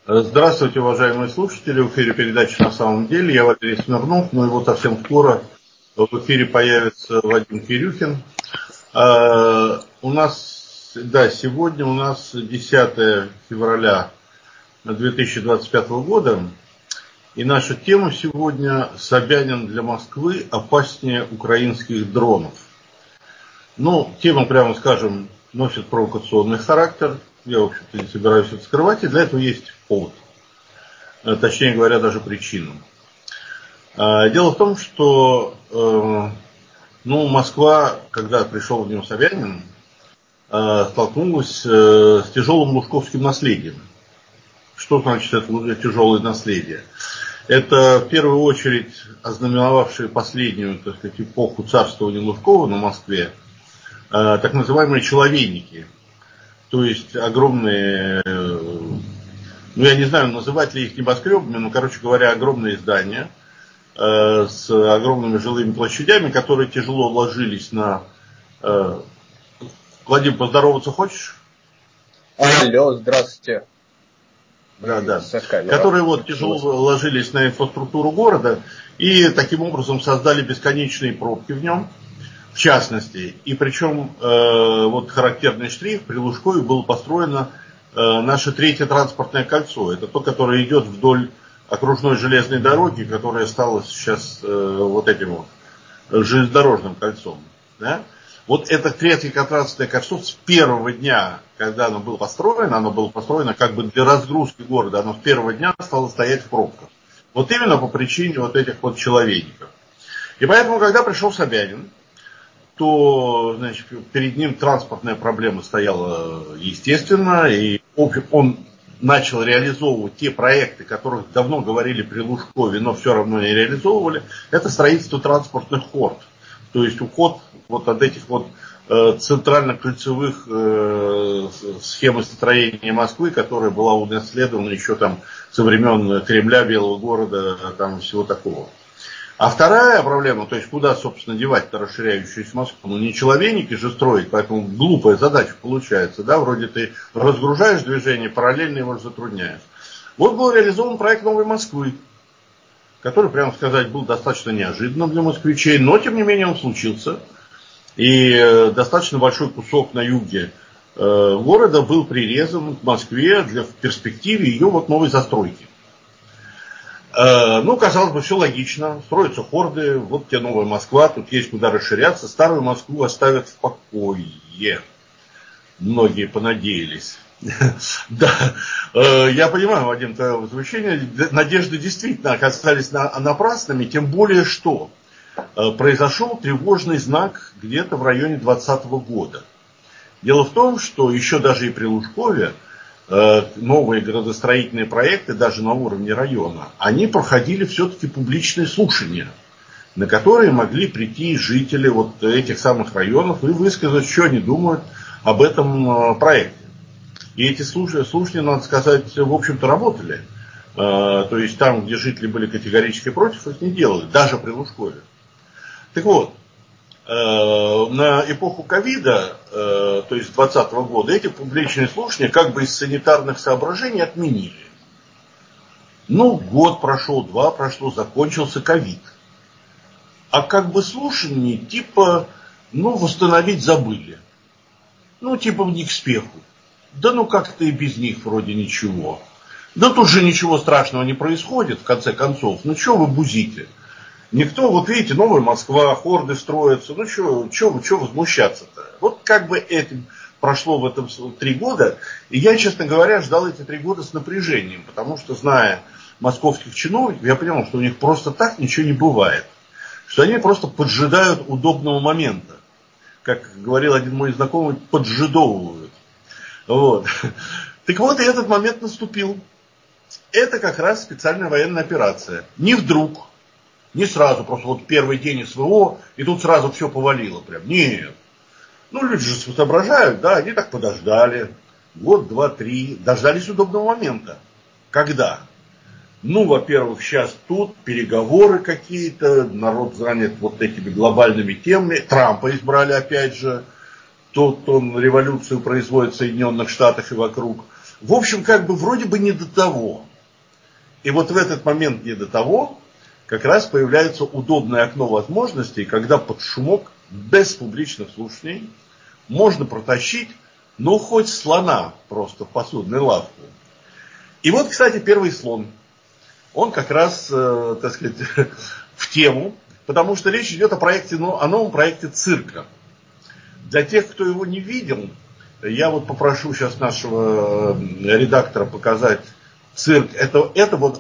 Здравствуйте, уважаемые слушатели. В эфире передача «На самом деле». Я Валерий Смирнов, но его совсем скоро в эфире появится Вадим Кирюхин. Сегодня у нас 10 февраля 2025 года. И наша тема сегодня: Собянин для Москвы опаснее украинских дронов. Тема, прямо скажем, носит провокационный характер. Я, в общем-то, не собираюсь это скрывать, и для этого есть повод. Точнее говоря, даже причина. Дело в том, что Москва, когда пришел в нее Собянин, столкнулась с тяжелым лужковским наследием. Что значит это тяжелое наследие? Это в первую очередь ознаменовавшие последнюю, так сказать, эпоху царствования Лужкова на Москве, так называемые человейники. То есть огромные, я не знаю, называть ли их небоскребами, но, короче говоря, огромные здания с огромными жилыми площадями, которые тяжело ложились на... Владимир, поздороваться хочешь? Алло, здравствуйте. Да. Которые тяжело ложились на инфраструктуру города и таким образом создали бесконечные пробки в нем, в частности. И причем характерный штрих: при Лужкове было построено наше третье транспортное кольцо. Это то, которое идет вдоль окружной железной дороги, которая стала сейчас этим железнодорожным кольцом. Да? Вот это третье транспортное кольцо с первого дня, когда оно было построено как бы для разгрузки города, оно с первого дня стало стоять в пробках. Вот именно по причине этих человейников. И поэтому, когда пришел Собянин, то, перед ним транспортная проблема стояла естественно, и он начал реализовывать те проекты, о которых давно говорили при Лужкове, но все равно не реализовывали. Это строительство транспортных хорд. То есть уход от этих центрально-кольцевых схем строения Москвы, которая была унаследована еще со времен Кремля, Белого города, всего такого. А вторая проблема, то есть куда, собственно, девать-то расширяющуюся Москву? Не человейники же строить, поэтому глупая задача получается, да, вроде ты разгружаешь движение, параллельно его затрудняешь. Вот был реализован проект Новой Москвы, который, прямо сказать, был достаточно неожиданным для москвичей, но, тем не менее, он случился. И достаточно большой кусок на юге города был прирезан к Москве в перспективе ее новой застройки. Казалось бы, все логично. Строятся хорды, вот тебе новая Москва, тут есть куда расширяться. Старую Москву оставят в покое. Многие понадеялись. Да, я понимаю, Вадим, твое возмущение. Надежды действительно оказались напрасными, тем более что произошел тревожный знак где-то в районе 2020 года. Дело в том, что еще даже и при Лужкове новые градостроительные проекты, даже на уровне района, они проходили все-таки публичные слушания, на которые могли прийти жители этих самых районов и высказать, что они думают об этом проекте. И эти слушания, надо сказать, в общем-то работали. То есть там, где жители были категорически против, их не делали, даже при Лужкове. Так вот, на эпоху ковида, то есть 2020 года, эти публичные слушания как бы из санитарных соображений отменили. Год прошел, 2 прошло, закончился ковид. А как бы слушания восстановить забыли. Не к спеху. Да как-то и без них вроде ничего. Да тут же ничего страшного не происходит, в конце концов. Что вы бузите? Никто, видите, новая Москва, хорды строятся, что возмущаться-то? Как бы этим прошло в этом 3 года, и я, честно говоря, ждал эти 3 года с напряжением, потому что, зная московских чиновников, я понял, что у них просто так ничего не бывает, что они просто поджидают удобного момента, как говорил один мой знакомый, поджидовывают. Так вот, и этот момент наступил. Это как раз специальная военная операция. Не вдруг. Не сразу, просто первый день СВО, и тут сразу все повалило прям. Нет. Люди же соображают, да, они так подождали. Год, 2, 3. Дождались удобного момента. Когда? Во-первых, сейчас тут переговоры какие-то, народ занят этими глобальными темами. Трампа избрали опять же. Тут он революцию производит в Соединенных Штатах и вокруг. В общем, как бы вроде бы не до того. И вот в этот момент не до того как раз появляется удобное окно возможностей, когда под шумок, без публичных слушаний, можно протащить, ну, хоть слона просто в посудную лавку. И вот, кстати, первый слон. Он как раз, так сказать, в тему, потому что речь идет о новом проекте цирка. Для тех, кто его не видел, я вот попрошу сейчас нашего редактора показать цирк. Это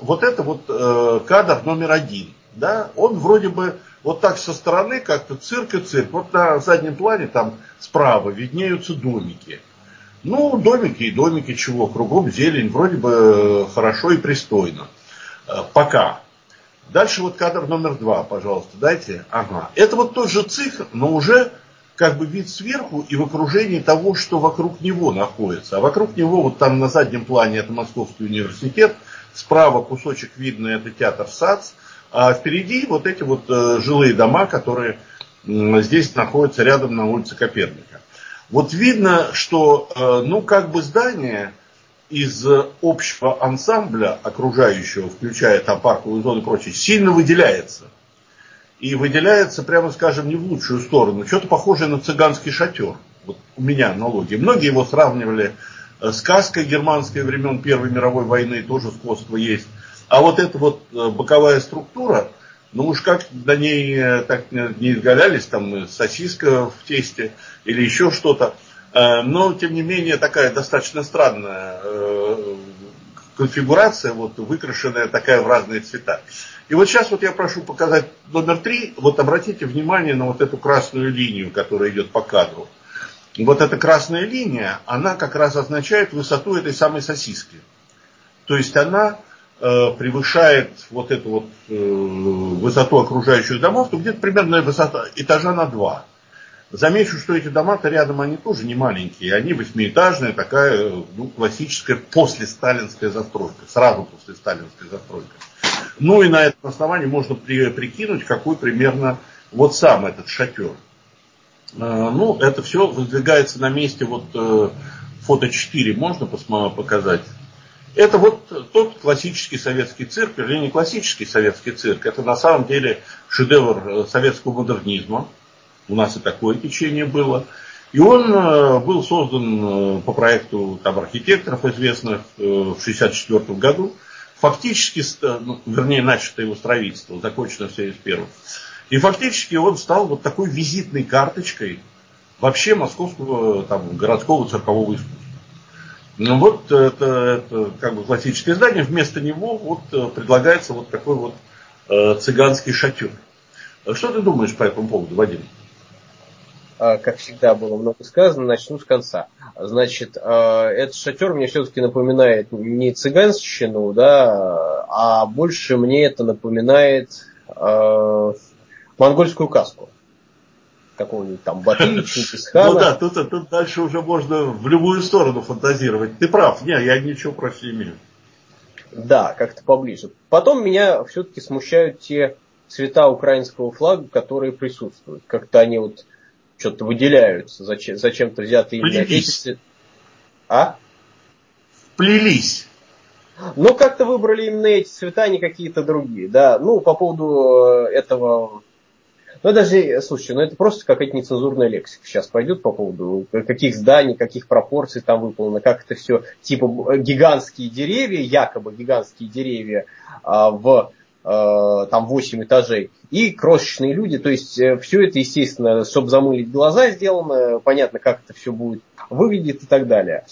кадр номер 1. Да? Он вроде бы вот так со стороны как-то цирк и цирк. Вот на заднем плане там справа виднеются домики. Ну, домики и домики, чего, кругом зелень, вроде бы хорошо и пристойно. Пока. Дальше вот кадр номер 2, пожалуйста, дайте. Ага. Это вот тот же цирк, но уже как бы вид сверху и в окружении того, что вокруг него находится. А вокруг него вот там на заднем плане это Московский университет, справа кусочек видно это театр САЦ, а впереди вот эти вот жилые дома, которые здесь находятся рядом на улице Коперника. Вот видно, что ну как бы здание из общего ансамбля окружающего, включая там парковую зону и прочее, сильно выделяется. И выделяется, прямо скажем, не в лучшую сторону. Что-то похожее на цыганский шатер. Вот у меня аналогия. Многие его сравнивали с сказкой германской времен Первой мировой войны, тоже сходство есть. А вот эта вот боковая структура, ну уж как на ней так не изгалялись, там сосиска в тесте или еще что-то. Но, тем не менее, такая достаточно странная конфигурация, вот, выкрашенная такая в разные цвета. И вот сейчас вот я прошу показать номер 3. Вот обратите внимание на вот эту красную линию, которая идет по кадру. Вот эта красная линия, она как раз означает высоту этой самой сосиски. То есть она превышает вот эту вот высоту окружающих домов, то где-то примерно высота этажа на 2. Замечу, что эти дома-то рядом, они тоже не маленькие. Они восьмиэтажные, такая ну, классическая послесталинская застройка. Сразу после сталинской застройка. Ну и на этом основании можно прикинуть, какой примерно вот сам этот шатер. Ну, это все воздвигается на месте, вот фото 4 можно показать. Это вот тот классический советский цирк, вернее не классический советский цирк, это на самом деле шедевр советского модернизма. У нас и такое течение было. И он был создан по проекту там, архитекторов известных в 1964 году. Фактически, вернее, начато его строительство, закончено в 1971. И фактически он стал вот такой визитной карточкой вообще московского там, городского циркового искусства. Ну вот это как бы классическое здание, вместо него вот предлагается вот такой вот цыганский шатер. Что ты думаешь по этому поводу, Вадим? Как всегда было много сказано, начну с конца. Значит, этот шатер мне все-таки напоминает не цыганщину, да, а больше мне это напоминает монгольскую каску. Какого-нибудь там Батыя, Чингисхана. Ну да, тут дальше уже можно в любую сторону фантазировать. Ты прав, я ничего против не имею. Да, как-то поближе. Потом меня все-таки смущают те цвета украинского флага, которые присутствуют. Как-то они вот что-то выделяются, зачем-то взяты именно эти цвета. А? Плелись. Ну, как-то выбрали именно эти цвета, а не какие-то другие, да. Ну, по поводу этого... Ну, даже, слушайте, это просто какая-то нецензурная лексика сейчас пойдет по поводу каких зданий, каких пропорций там выполнено, как это все, типа гигантские деревья, якобы гигантские деревья в там 8 этажей, и крошечные люди, то есть все это, естественно, чтобы замылить глаза сделано, понятно, как это все будет выглядеть и так далее.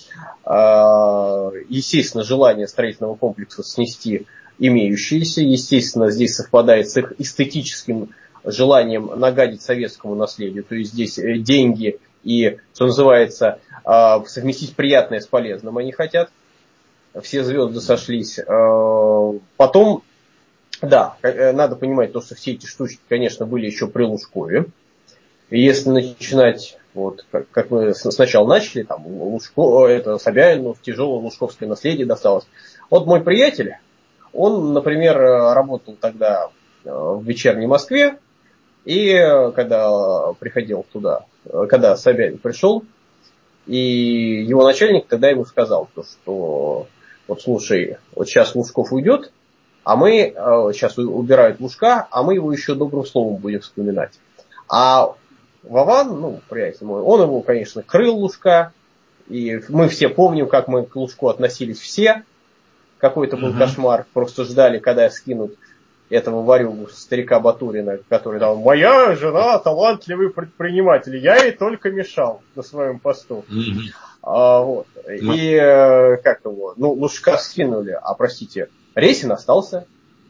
Естественно, желание строительного комплекса снести имеющиеся, естественно, здесь совпадает с их эстетическим желанием нагадить советскому наследию, то есть здесь деньги и, что называется, совместить приятное с полезным они хотят, все звезды сошлись. Потом, да, надо понимать то, что все эти штучки, конечно, были еще при Лужкове. И если начинать, вот, как мы сначала начали, там, Собянину в тяжелое лужковское наследие досталось. Вот мой приятель, он, например, работал тогда в вечерней Москве, и когда приходил туда, когда Собянин пришел, И его начальник тогда ему сказал, что вот слушай, вот сейчас Лужков уйдет, а мы сейчас убирают Лужка, а мы его еще добрым словом будем вспоминать. А Вован, приятель мой, он его, конечно, крыл Лужка, и мы все помним, как мы к Лужку относились все. Какой-то был кошмар, просто ждали, когда скинут этого варюгу, старика Батурина, который там: моя жена талантливый предприниматель, я ей только мешал на своем посту. И как его, Лужка скинули, простите, Ресин остался.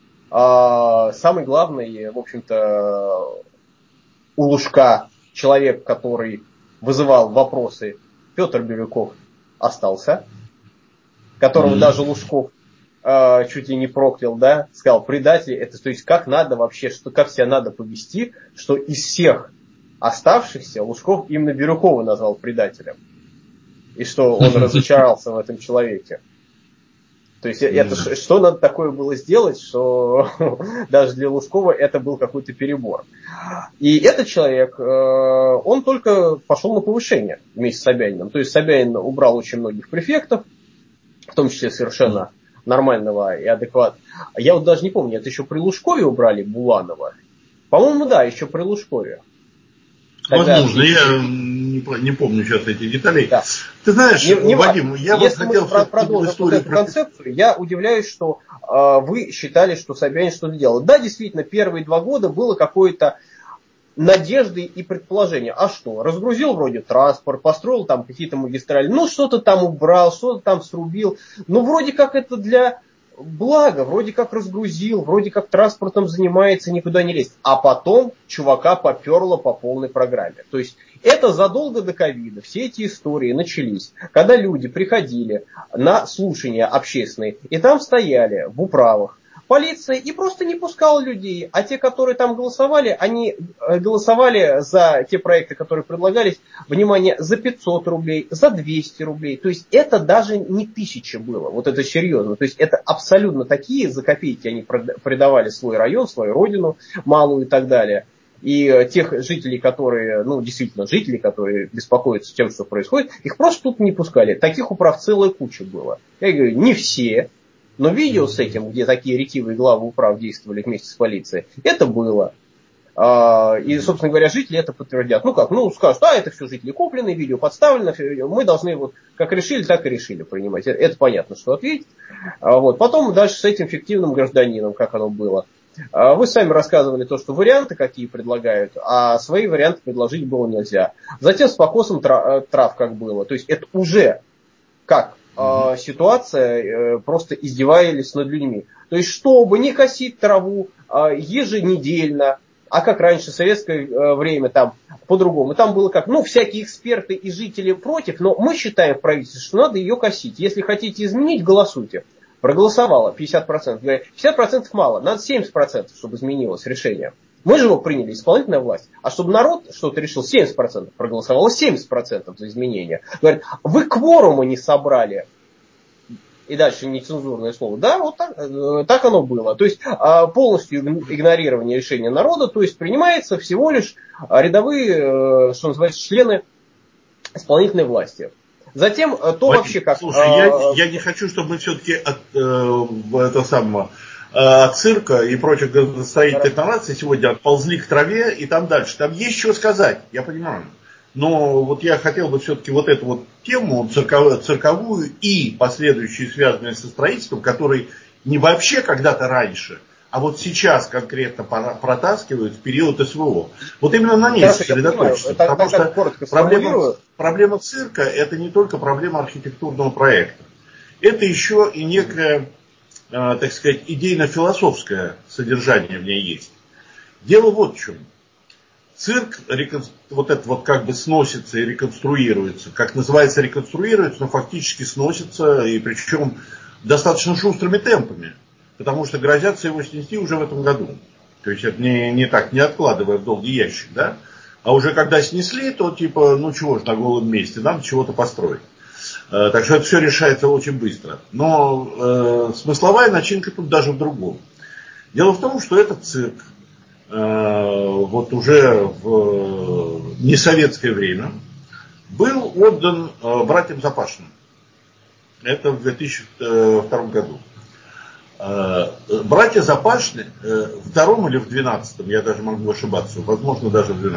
Самый главный, в общем-то, у Лужка человек, который вызывал вопросы, Петр Бирюков, остался, которого даже Лужков чуть ли не проклял, да, сказал: предатель, это, то есть, как надо вообще, как себя надо повести, что из всех оставшихся Лужков именно Бирюкова назвал предателем. И что он разочаровался в этом человеке. То есть, это, что надо такое было сделать, что даже для Лужкова это был какой-то перебор. И этот человек, он только пошел на повышение вместе с Собяниным. То есть, Собянин убрал очень многих префектов, в том числе совершенно нормального и адекватного. Я вот даже не помню, это еще при Лужкове убрали Буланова? По-моему, да, еще при Лужкове. Возможно, я не помню сейчас этих деталей. Да. Ты знаешь, Вадим, я вот хотел продолжить эту концепцию. Я удивляюсь, что вы считали, что Собянин что-то делал. Да, действительно, первые 2 года было какое-то надежды и предположения. А что? Разгрузил вроде транспорт, построил там какие-то магистрали, что-то там убрал, что-то там срубил. Вроде как это для блага, вроде как разгрузил, вроде как транспортом занимается, никуда не лезет. А потом чувака поперло по полной программе. То есть это задолго до ковида. Все эти истории начались, когда люди приходили на слушания общественные, и там стояли в управах полиция и просто не пускала людей. А те, которые там голосовали, они голосовали за те проекты, которые предлагались, внимание, за 500 рублей, за 200 рублей. То есть это даже не 1000 было. Вот это серьезно. То есть это абсолютно такие, за копейки они предавали свой район, свою родину малую и так далее. И тех жителей, которые, действительно жители, которые беспокоятся тем, что происходит, их просто тут не пускали. Таких управ целая куча было. Я говорю, не все. Но видео с этим, где такие ретивые главы управ действовали вместе с полицией, это было. И, собственно говоря, жители это подтвердят. Скажут, это все жители куплены, видео подставлено, мы должны как решили, так и решили принимать. Это понятно, что ответить. Потом дальше с этим фиктивным гражданином, как оно было. Вы сами рассказывали то, что варианты какие предлагают, а свои варианты предложить было нельзя. Затем с покосом трав как было. То есть это уже как ситуация, просто издевались над людьми. То есть, чтобы не косить траву еженедельно, а как раньше, в советское время, там по-другому. Там было как, всякие эксперты и жители против, но мы считаем в правительстве, что надо ее косить. Если хотите изменить, голосуйте. Проголосовало 50%. Говорят, 50% мало, надо 70%, чтобы изменилось решение. Мы же его приняли, исполнительная власть. А чтобы народ что-то решил, 70%. Проголосовало 70% за изменения. Говорят, вы кворума не собрали. И дальше нецензурное слово. Да, вот так оно было. То есть полностью игнорирование решения народа, то есть принимается всего лишь рядовые, что называется, члены исполнительной власти. Затем то Вадим, вообще как... Слушай, я не хочу, чтобы мы все-таки от цирка и прочих градостроительных инноваций сегодня отползли к траве и там дальше. Там есть что сказать, я понимаю. Но вот я хотел бы все-таки вот эту тему цирковую и последующие, связанные со строительством, которые не вообще когда-то раньше, а вот сейчас конкретно протаскивают в период СВО. Вот именно на ней сосредоточиться. Потому что проблема цирка это не только проблема архитектурного проекта. Это еще и некое, так сказать, идейно-философское содержание в ней есть. Дело вот в чем. Цирк как бы сносится и реконструируется. Как называется реконструируется, но фактически сносится, и причем достаточно шустрыми темпами. Потому что грозятся его снести уже в этом году. То есть это не откладывая в долгий ящик, да? А уже когда снесли, то чего ж на голом месте, надо чего-то построить. Так что это все решается очень быстро. Но смысловая начинка тут даже в другом. Дело в том, что этот цирк уже в несоветское время был отдан братьям Запашным. Это в 2002 году. Братья Запашны в 2 или в 12, я даже могу ошибаться, возможно, даже в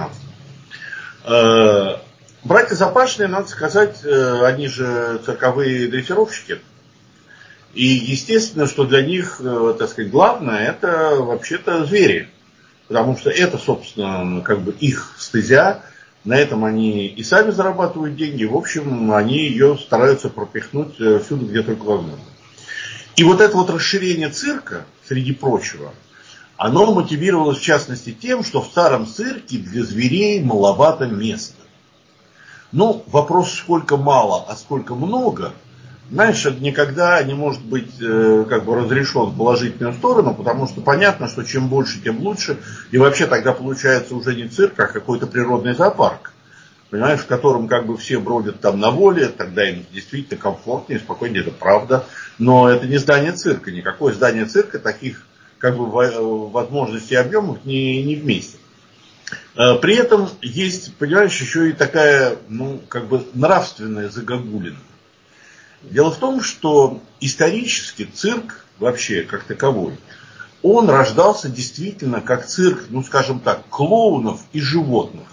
12. Братья Запашные, надо сказать, они же цирковые дрессировщики. И естественно, что для них, так сказать, главное, это вообще-то звери. Потому что это, собственно, как бы их стезя. На этом они и сами зарабатывают деньги. В общем, они ее стараются пропихнуть всюду, где только возможно. И вот это вот расширение цирка, среди прочего, оно мотивировалось в частности тем, что в старом цирке для зверей маловато места. Ну, вопрос, сколько мало, а сколько много, знаешь, это никогда не может быть как бы разрешен в положительную сторону, потому что понятно, что чем больше, тем лучше. И вообще тогда получается уже не цирк, а какой-то природный зоопарк. Понимаешь, в котором как бы все бродят там на воле, тогда им действительно комфортнее, спокойнее, это правда. Но это не здание цирка, никакое здание цирка таких как бы возможностей и объемов не вместит. При этом есть, понимаешь, еще и такая, ну, как бы нравственная загогулина. Дело в том, что исторически цирк вообще как таковой, он рождался действительно как цирк, ну, скажем так, клоунов и животных.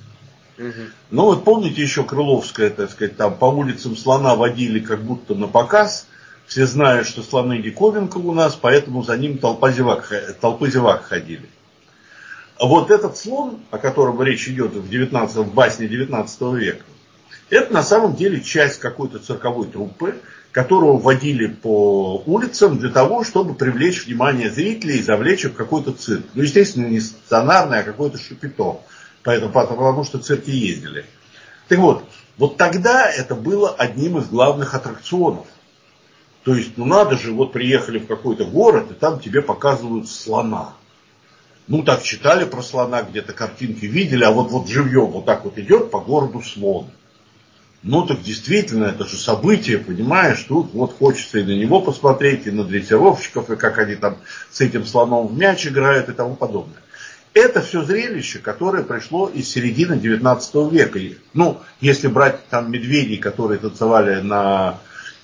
Ну, вот помните еще Крыловская, так сказать, там по улицам слона водили как будто на показ. Все знают, что слоны диковинка у нас, поэтому за ним толпы зевак ходили. А вот этот слон, о котором речь идет в басне 19 века, это на самом деле часть какой-то цирковой труппы, которую водили по улицам для того, чтобы привлечь внимание зрителей и завлечь их в какой-то цирк. Ну, естественно, не стационарный, а какой-то шапито. Потому что цирки ездили. Так вот, вот тогда это было одним из главных аттракционов. То есть, ну надо же, вот приехали в какой-то город, и там тебе показывают слона. Ну, так читали про слона, где-то картинки видели, а вот живьем вот так вот идет по городу слон. Ну, так действительно, это же событие, понимаешь, тут вот хочется и на него посмотреть, и на дрессировщиков, и как они там с этим слоном в мяч играют и тому подобное. Это все зрелище, которое пришло из середины 19 века. Ну, если брать там медведей, которые танцевали на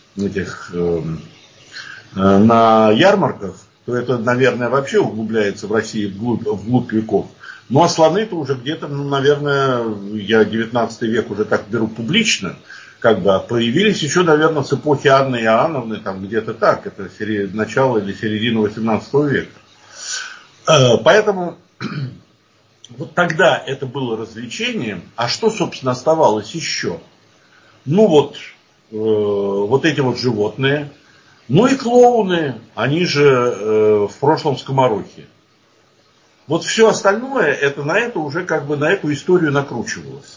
ярмарках, то это, наверное, вообще углубляется в России вглубь веков. Ну, а слоны-то уже где-то, ну, наверное, я 19 век уже так беру публично, как бы появились еще, наверное, с эпохи Анны Иоанновны, там где-то так, это начало или середина 18 века. Поэтому вот тогда это было развлечением, а что, собственно, оставалось еще? Ну вот эти вот животные, ну и клоуны, они же в прошлом скоморохи. Вот все остальное, это на это уже как бы на эту историю накручивалось.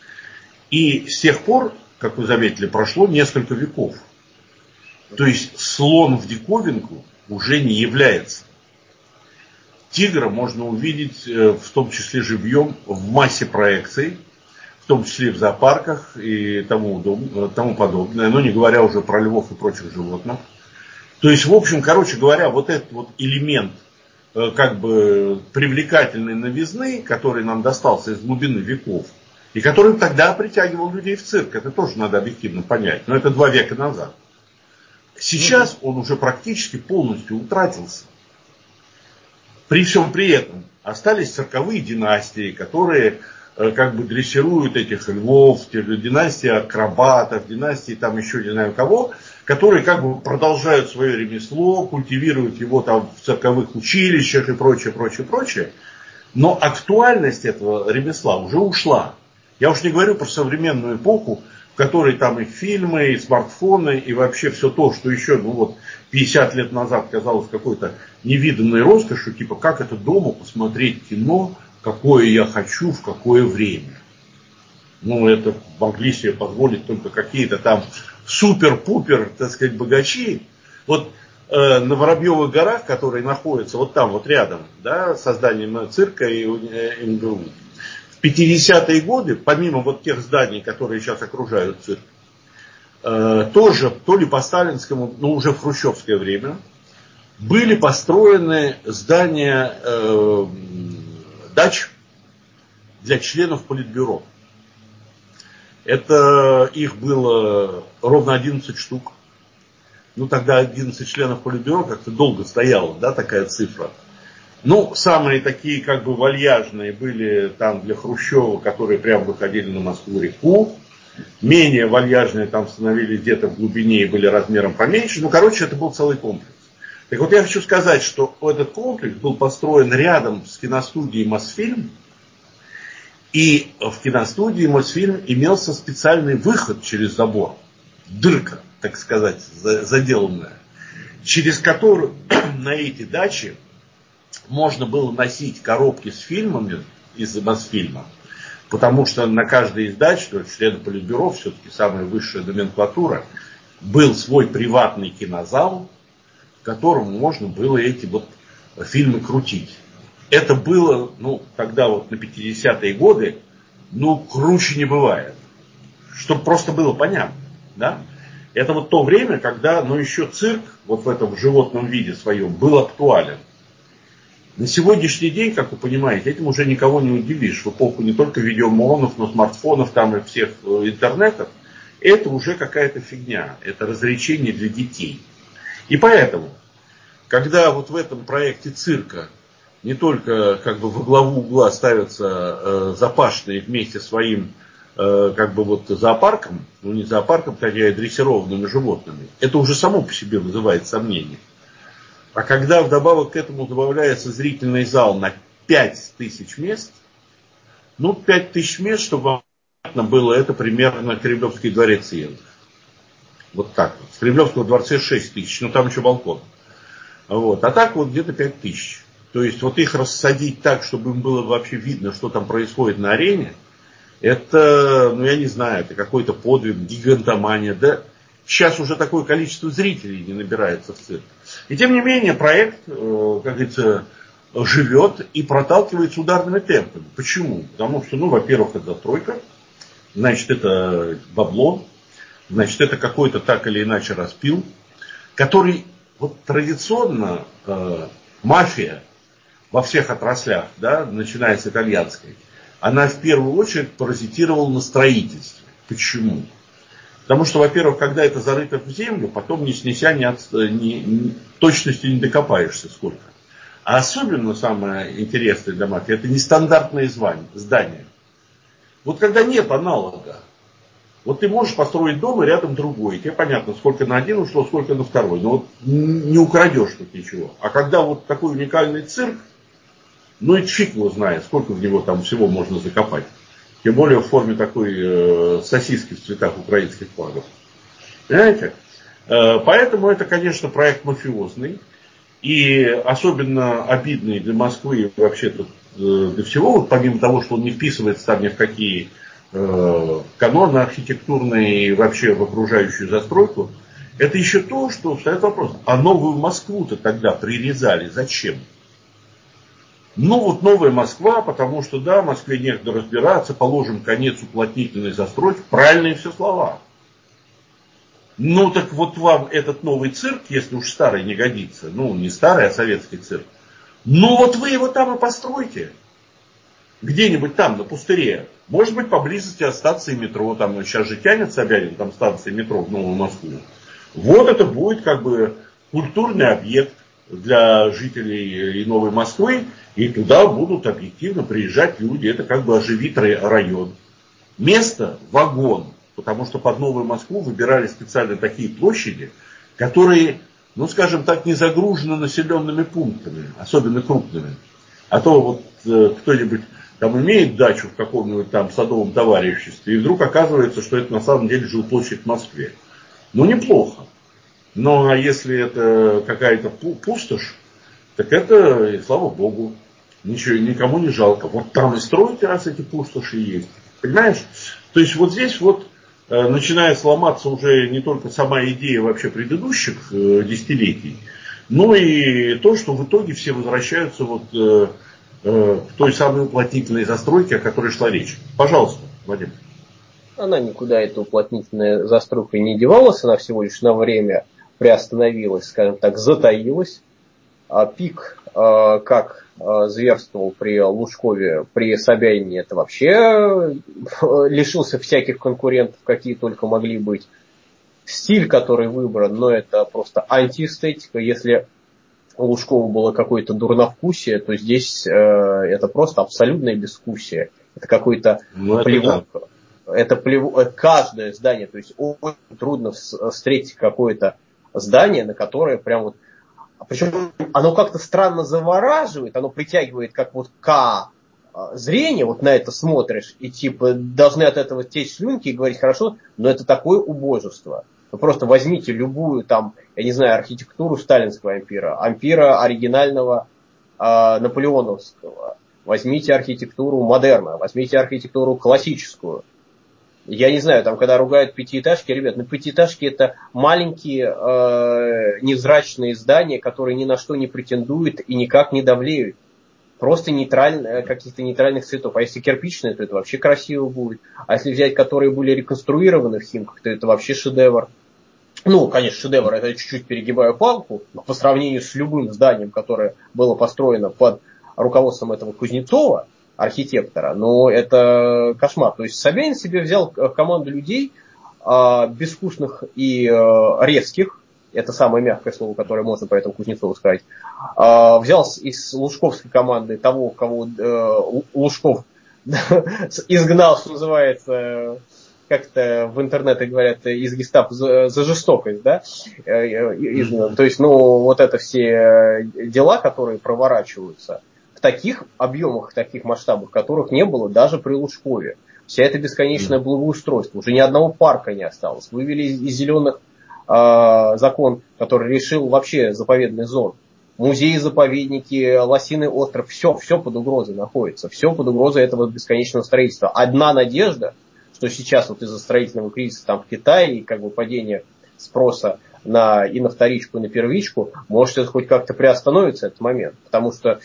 И с тех пор, как вы заметили, прошло несколько веков. То есть слон в диковинку уже не является. Тигра можно увидеть, в том числе живьем, в массе проекций, в том числе в зоопарках и тому подобное, но не говоря уже про львов и прочих животных. То есть, в общем, короче говоря, вот этот вот элемент как бы привлекательной новизны, который нам достался из глубины веков, и который тогда притягивал людей в цирк, это тоже надо объективно понять, но это 2 века назад. Сейчас он уже практически полностью утратился. При всем при этом остались цирковые династии, которые как бы дрессируют этих львов, династии акробатов, династии там еще не знаю кого, которые как бы продолжают свое ремесло, культивируют его там в цирковых училищах и прочее, прочее, прочее. Но актуальность этого ремесла уже ушла. Я уж не говорю про современную эпоху, в которой там и фильмы, и смартфоны, и вообще все то, что еще, 50 лет назад казалось какой-то невиданной роскошью, типа как это дома посмотреть кино, какое я хочу, в какое время. Это могли себе позволить только какие-то там супер-пупер, так сказать, богачи. Вот на Воробьевых горах, которые находятся вот там, вот рядом, да, с созданием цирка и МГУ, в 50-е годы, помимо вот тех зданий, которые сейчас окружают цирк, тоже, то ли по сталинскому, уже в хрущевское время, были построены здания дач для членов политбюро. Это их было ровно 11 штук. Ну, тогда 11 членов Политбюро как-то долго стояла, да, такая цифра. Ну, самые такие, как бы, вальяжные были там для Хрущева, которые прямо выходили на Москву-реку. Менее вальяжные там становились где-то в глубине и были размером поменьше. Ну, короче, это был целый комплекс. Так вот, я хочу сказать, что этот комплекс был построен рядом с киностудией «Мосфильм». И в киностудии «Мосфильм» имелся специальный выход через забор. Дырка, так сказать, заделанная. Через которую на эти дачи можно было носить коробки с фильмами из «Мосфильма». Потому что на каждой из дач, то есть члены Политбюро, все-таки самая высшая номенклатура, был свой приватный кинозал, в котором можно было эти вот фильмы крутить. Это было, ну, тогда вот на 50-е годы, ну, круче не бывает. Чтобы просто было понятно, да? Это вот то время, когда, ну, еще цирк, вот в этом животном виде своем, был актуален. На сегодняшний день, как вы понимаете, этим уже никого не удивишь. В эпоху не только видеомонов, но смартфонов там и всех интернетов. Это уже какая-то фигня. Это развлечение для детей. И поэтому, когда вот в этом проекте цирка не только как бы во главу угла ставятся запашные вместе с своим как бы вот зоопарком, ну не зоопарком, хотя и дрессированными животными, это уже само по себе вызывает сомнения. А когда вдобавок к этому добавляется зрительный зал на 5000 мест, ну 5000 мест, чтобы вам понятно было, это примерно Кремлевский дворец съездов. Вот так вот. В Кремлевском дворце 6000, ну там еще балкон. Вот. А так вот где-то 5000. То есть вот их рассадить так, чтобы им было вообще видно, что там происходит на арене, это, ну я не знаю, это какой-то подвиг, гигантомания, да. Сейчас уже такое количество зрителей не набирается в цирк. И тем не менее проект, как говорится, живет и проталкивается ударными темпами. Почему? Потому что, ну, во-первых, это застройка, значит, это бабло, значит, это какой-то так или иначе распил, который вот традиционно мафия во всех отраслях, да, начиная с итальянской, она в первую очередь паразитировала на строительстве. Почему? Потому что, во-первых, когда это зарыто в землю, потом не снеся, точности не докопаешься сколько. А особенно самое интересное для мафии, это нестандартные здания. Вот когда нет аналога, вот ты можешь построить дом и рядом другой. И тебе понятно, сколько на один ушло, сколько на второй. Но вот не украдешь тут ничего. А когда вот такой уникальный цирк, ну и фиг его знает, сколько в него там всего можно закопать. Тем более в форме такой сосиски в цветах украинских флагов. Понимаете? Поэтому это, конечно, проект мафиозный. И особенно обидный для Москвы и вообще-то для всего. Вот помимо того, что он не вписывается там ни в какие каноны архитектурные и вообще в окружающую застройку. Это еще то, что встает вопрос. А новую Москву-то тогда прирезали зачем? Ну вот новая Москва, потому что да, в Москве некогда разбираться, положим конец уплотнительной застройки. Правильные все слова. Ну так вот вам этот новый цирк, если уж старый не годится, ну не старый, а советский цирк. Ну вот вы его там и постройте. Где-нибудь там, на пустыре. Может быть, поблизости от станции метро. Там сейчас же тянет Собянин, там станция метро в Новую Москву. Вот это будет как бы культурный объект для жителей и Новой Москвы. И туда будут объективно приезжать люди. Это как бы оживит район. Место – вагон. Потому что под Новую Москву выбирали специально такие площади, которые, ну скажем так, не загружены населенными пунктами. Особенно крупными. А то вот кто-нибудь там имеет дачу в каком-нибудь там садовом товариществе, и вдруг оказывается, что это на самом деле жилплощадь в Москве. Ну, неплохо. Но а если это какая-то пустошь, так это, и слава богу, ничего, никому не жалко. Вот там и строите, раз эти пустоши есть. Понимаешь? То есть вот здесь вот начинает сломаться уже не только сама идея вообще предыдущих десятилетий, но и то, что в итоге все возвращаются вот к той самой уплотнительной застройке, о которой шла речь. Пожалуйста, Вадим. Она никуда, эта уплотнительная застройка, не девалась, она всего лишь на время приостановилась, скажем так, затаилась. Пик, как зверствовал при Лужкове, при Собянине, это вообще лишился всяких конкурентов, какие только могли быть. Стиль, который выбран, но это просто антиэстетика. Если у Лужкова было какое-то дурновкусие, то здесь это просто абсолютная безвкусие. Это какой-то плевок. Это каждое здание. То есть очень трудно встретить какое-то здание, на которое прям вот... Причем оно как-то странно завораживает, оно притягивает как вот зрение, вот на это смотришь, и типа должны от этого течь слюнки и говорить хорошо, но это такое убожество. Вы просто возьмите любую там, я не знаю, архитектуру сталинского ампира оригинального наполеоновского, возьмите архитектуру модерна, возьмите архитектуру классическую. Я не знаю, там когда ругают пятиэтажки, ребят, пятиэтажки это маленькие невзрачные здания, которые ни на что не претендуют и никак не давлеют. Просто каких-то нейтральных цветов. А если кирпичные, то это вообще красиво будет. А если взять, которые были реконструированы в Химках, то это вообще шедевр. Ну, конечно, шедевр, это я чуть-чуть перегибаю палку, но по сравнению с любым зданием, которое было построено под руководством этого Кузнецова, архитектора, но это кошмар. То есть Собянин себе взял команду людей безвкусных и резких, это самое мягкое слово, которое можно про этого Кузнецова сказать, взял из лужковской команды того, кого Лужков изгнал, что называется, как-то в интернете говорят, из гестапо за жестокость, да, изгнан. То есть, вот это все дела, которые проворачиваются, в таких объемах, в таких масштабах, которых не было даже при Лужкове. Вся это бесконечное благоустройство. Уже ни одного парка не осталось. Вывели из зеленых закон, который решил вообще заповедный зон. Музеи, заповедники, Лосиный остров, все под угрозой находится. Все под угрозой этого бесконечного строительства. Одна надежда, что сейчас вот из-за строительного кризиса там в Китае и как бы падения спроса и на вторичку, и на первичку, может это хоть как-то приостановится этот момент. Потому что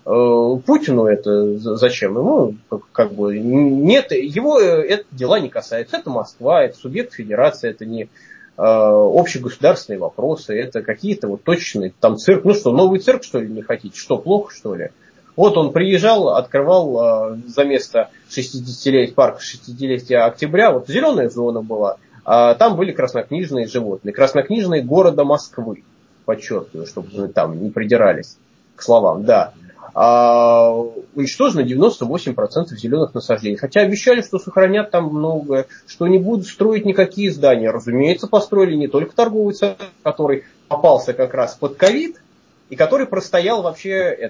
Путину это зачем? Ему как бы нет, его это дела не касается. Это Москва, это субъект федерации, это не общегосударственные вопросы, это какие-то вот точечные, там цирк, новый цирк что ли не хотите? Что, плохо что ли? Вот он приезжал, открывал за место 60-летия, парка 60-летия октября, вот зеленая зона была, там были краснокнижные животные, краснокнижные города Москвы, подчеркиваю, чтобы там не придирались к словам, да. Уничтожено 98% зеленых насаждений. Хотя обещали, что сохранят там многое, что не будут строить никакие здания. Разумеется, построили не только торговый центр, который попался как раз под ковид, и который простоял вообще,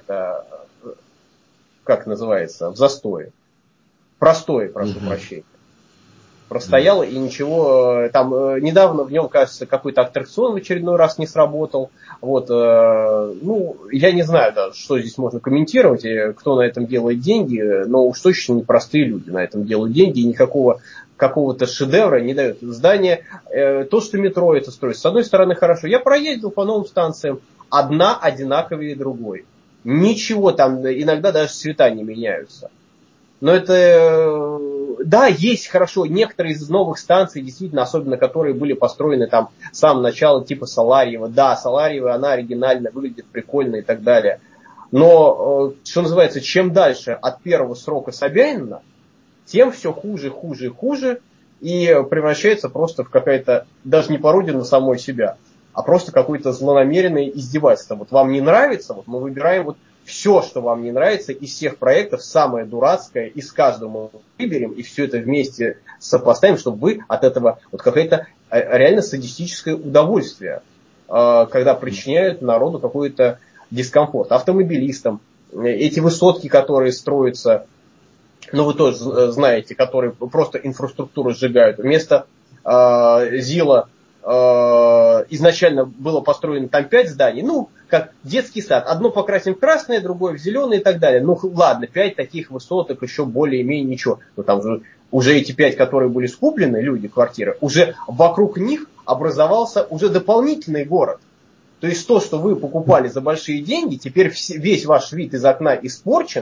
как называется, в застое. Простое, прошу прощения. Простоял и ничего, там недавно в нем, кажется, какой-то аттракцион в очередной раз не сработал. Вот, я не знаю, да, что здесь можно комментировать, кто на этом делает деньги, но уж точно не простые люди на этом делают деньги, и никакого какого-то шедевра не дают. Здание, то, что метро это строится, с одной стороны хорошо. Я проездил по новым станциям, одна одинаковее другой. Ничего там, иногда даже цвета не меняются. Но это, да, есть хорошо, некоторые из новых станций, действительно, особенно которые были построены там с самого начала, типа Саларьева. Да, Саларьева, она оригинально выглядит прикольно и так далее. Но, что называется, чем дальше от первого срока Собянина, тем все хуже, хуже, хуже, и превращается просто в какая-то, даже не пародия на самой себя, а просто какое-то злонамеренное издевательство. Вот вам не нравится, вот мы выбираем вот все, что вам не нравится из всех проектов, самое дурацкое, из каждого мы выберем, и все это вместе сопоставим, чтобы вы от этого вот какое-то реально садистическое удовольствие, когда причиняют народу какой-то дискомфорт. Автомобилистам, эти высотки, которые строятся, вы тоже знаете, которые просто инфраструктуру сжигают. Вместо ЗИЛа изначально было построено там 5 зданий, как детский сад. Одно покрасим в красное, другое в зеленое и так далее. Ладно, 5 таких высоток, еще более-менее ничего. Но там же уже эти 5, которые были скуплены, люди, квартиры, уже вокруг них образовался уже дополнительный город. То есть то, что вы покупали за большие деньги, теперь весь ваш вид из окна испорчен,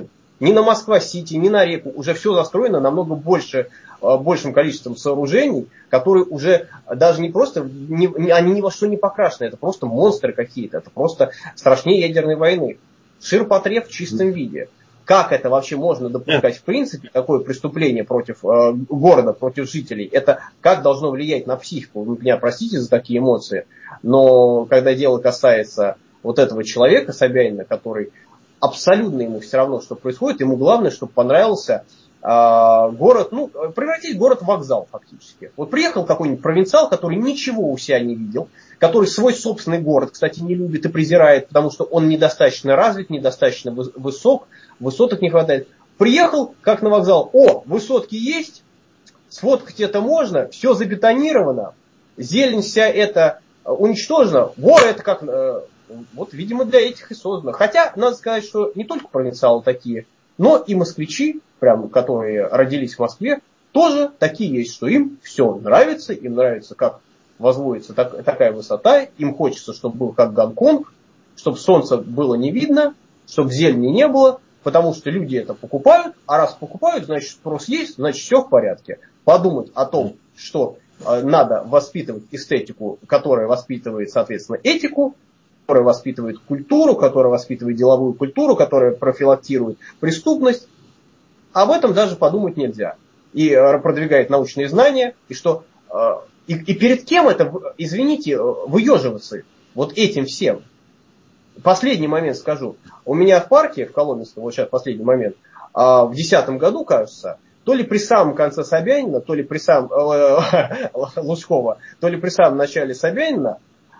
ни на Москва-Сити, ни на реку. Уже все застроено намного большим количеством сооружений, которые уже даже не просто, они ни во что не покрашены, это просто монстры какие-то, это просто страшнее ядерной войны. Ширпотреб в чистом виде. Как это вообще можно допускать в принципе, такое преступление против города, против жителей? Это как должно влиять на психику? Вы меня простите за такие эмоции, но когда дело касается вот этого человека, Собянина, который абсолютно ему все равно, что происходит, ему главное, чтобы понравился город, превратить город в вокзал фактически. Вот приехал какой-нибудь провинциал, который ничего у себя не видел, который свой собственный город, кстати, не любит и презирает, потому что он недостаточно развит, недостаточно высок, высоток не хватает. Приехал, как на вокзал, высотки есть, сфоткать это можно, все забетонировано, зелень вся это уничтожена, горы это как... Вот, видимо, для этих и создано. Хотя, надо сказать, что не только провинциалы такие, но и москвичи, прям, которые родились в Москве, тоже такие есть, что им все нравится, им нравится, как возводится такая высота, им хочется, чтобы был как Гонконг, чтобы солнца было не видно, чтобы зелени не было, потому что люди это покупают, а раз покупают, значит спрос есть, значит все в порядке. Подумать о том, что надо воспитывать эстетику, которая воспитывает, соответственно, этику, которая воспитывает культуру, которая воспитывает деловую культуру, которая профилактирует преступность. Об этом даже подумать нельзя. И продвигает научные знания, и что и перед кем это, извините, выеживаться вот этим всем. Последний момент скажу. У меня в парке, в Коломенском, вот сейчас последний момент, в 2010 году, кажется, то ли при самом конце Собянина, то ли при самом Лужкова, то ли при самом начале Собянина,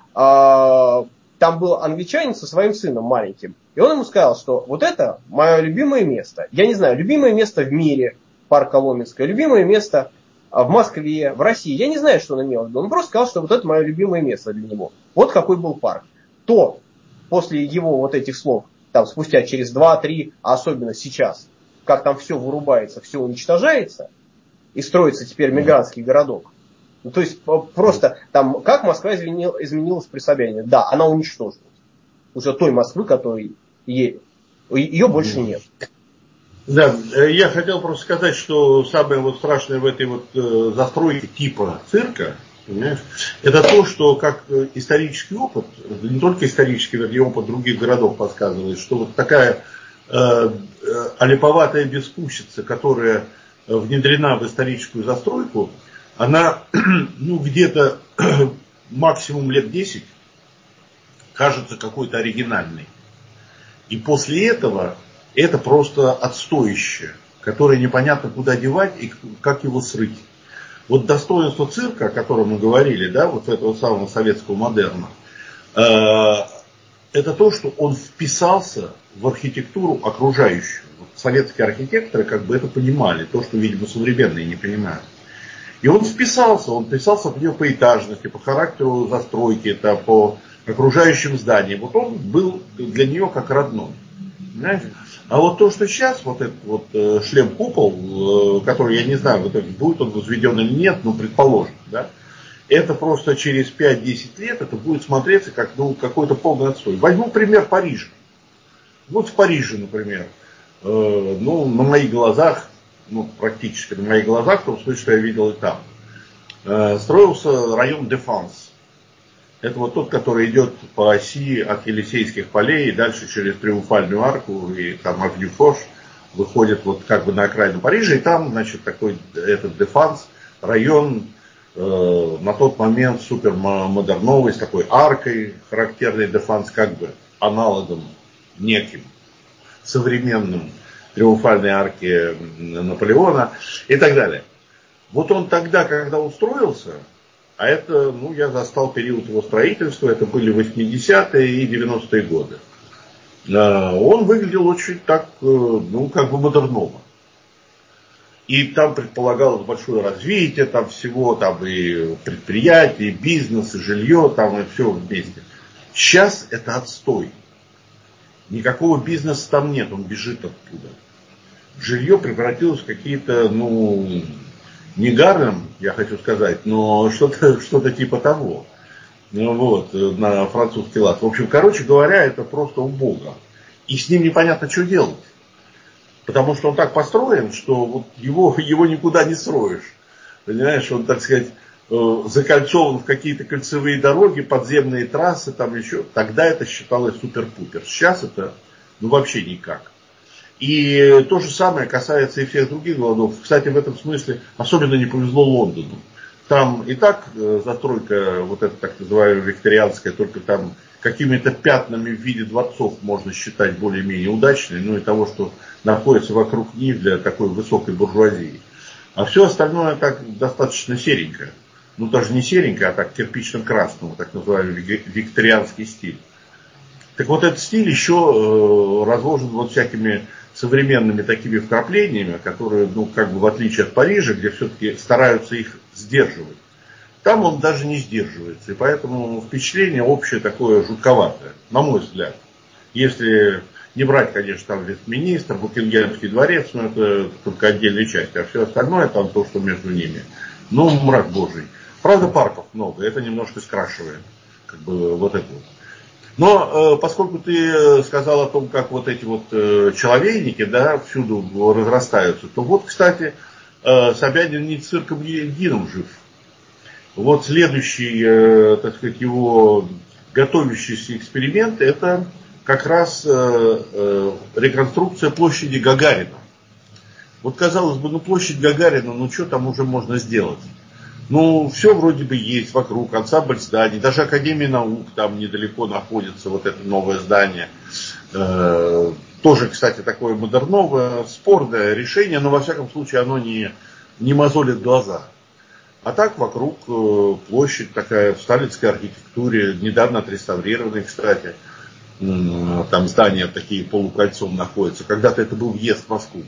там был англичанин со своим сыном маленьким. И он ему сказал, что вот это мое любимое место. Я не знаю, любимое место в мире, парк Коломенское, любимое место в Москве, в России. Я не знаю, что он имел в виду. Он просто сказал, что вот это мое любимое место для него. Вот какой был парк. То после его вот этих слов, там спустя через 2-3, а особенно сейчас, как там все вырубается, все уничтожается, и строится теперь мигрантский городок. Ну, то есть просто там, как Москва изменилась при Собянине? Да, она уничтожилась. Уже той Москвы, которой ее больше нет. Да, я хотел просто сказать, что самое вот страшное в этой вот застройке типа цирка, понимаешь, это то, что как исторический опыт, не только исторический, вернее, опыт других городов подсказывает, что вот такая олиповатая беспущица, которая внедрена в историческую застройку, она, где-то максимум лет 10 кажется какой-то оригинальной. И после этого это просто отстоище, которое непонятно куда девать и как его срыть. Вот достоинство цирка, о котором мы говорили, да, вот этого самого советского модерна, это то, что он вписался в архитектуру окружающую. Вот советские архитекторы как бы это понимали, то, что, видимо, современные не понимают. И он вписался в нее по этажности, по характеру застройки, по окружающим зданиям. Вот он был для нее как родной. Понимаете? А вот то, что сейчас, вот этот вот шлем-купол, который, я не знаю, в итоге будет он возведен или нет, предположим, да, это просто через 5-10 лет это будет смотреться как какой-то полный отстой. Возьму пример Парижа. Вот в Париже, например, на моих глазах, практически на моих глазах, в том смысле, что я видел и там, строился район Дефанс. Это вот тот, который идет по оси от Елисейских полей и дальше через Триумфальную арку и там Авеню Фош выходит вот как бы на окраину Парижа. И там, значит, такой этот Дефанс, район на тот момент супермодерновый, с такой аркой, характерный Дефанс, как бы аналогом неким современным Триумфальной арки Наполеона и так далее. Вот он тогда, когда устроился, а это, я застал период его строительства, это были 80-е и 90-е годы. Он выглядел очень так, как бы модерново. И там предполагалось большое развитие, там всего, там и предприятия, и бизнес, и жилье, там и все вместе. Сейчас это отстой. Никакого бизнеса там нет, он бежит оттуда. Жилье превратилось в какие-то, не Гарлем, я хочу сказать, но что-то типа того. На французский лад. В общем, короче говоря, это просто убого. И с ним непонятно, что делать. Потому что он так построен, что вот его никуда не строишь. Понимаешь, он, так сказать, закольцован в какие-то кольцевые дороги, подземные трассы, там еще. Тогда это считалось супер-пупер. Сейчас это вообще никак. И то же самое касается и всех других городов. Кстати, в этом смысле особенно не повезло Лондону. Там и так застройка, вот эта так называемая викторианская, только там какими-то пятнами в виде дворцов можно считать более-менее удачной, ну и того, что находится вокруг них для такой высокой буржуазии. А все остальное так достаточно серенькое. Ну даже не серенькое, а так кирпично-красного, так называемый викторианский стиль. Так вот этот стиль еще разложен вот всякими современными такими вкраплениями, которые, ну как бы в отличие от Парижа, где все-таки стараются их сдерживать. Там он даже не сдерживается, и поэтому впечатление общее такое жутковатое, на мой взгляд. Если не брать, конечно, там Вестминстер, Букингемский дворец, но это только отдельная часть, а все остальное там то, что между ними. Ну, мрак божий. Правда, парков много, это немножко скрашивает, как бы вот это вот. Но поскольку ты сказал о том, как вот эти вот человейники, да, всюду разрастаются, то вот, кстати, Собянин не цирком единым жив. Вот следующий, так сказать, его готовящийся эксперимент, это как раз реконструкция площади Гагарина. Вот казалось бы, ну площадь Гагарина, ну что там уже можно сделать? Ну, все вроде бы есть вокруг, ансамбль зданий, даже Академия наук там недалеко находится, вот это новое здание. Тоже, кстати, такое модерновое, спорное решение, но во всяком случае оно не мозолит глаза. А так вокруг площадь такая в сталинской архитектуре, недавно отреставрированная, кстати. Там здания такие полукольцом находятся. Когда-то это был въезд в Москву.